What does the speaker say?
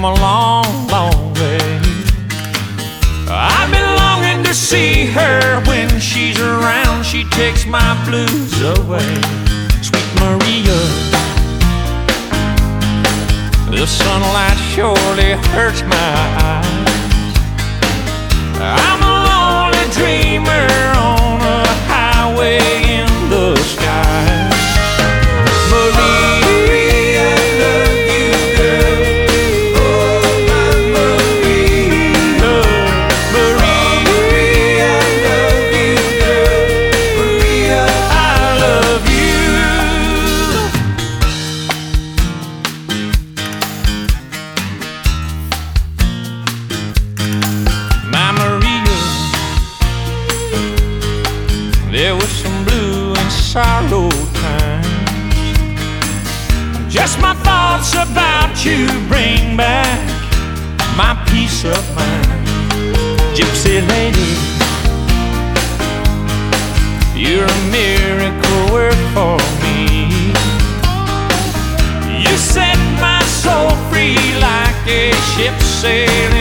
come a long, long way. I've been longing to see her. When she's around, she takes my blues away. Sweet Maria, the sunlight surely hurts my eyes. I'm a lonely dreamer on a highway in the sky. Maria, I love you, girl. Oh, my Maria. Maria, I love you, girl. Maria, I love you. My Maria, there was some blue and sorrow times. Just my thoughts about you bring back my peace of mind. Gypsy lady, you're a miracle work for me. You set my soul free like a ship sailing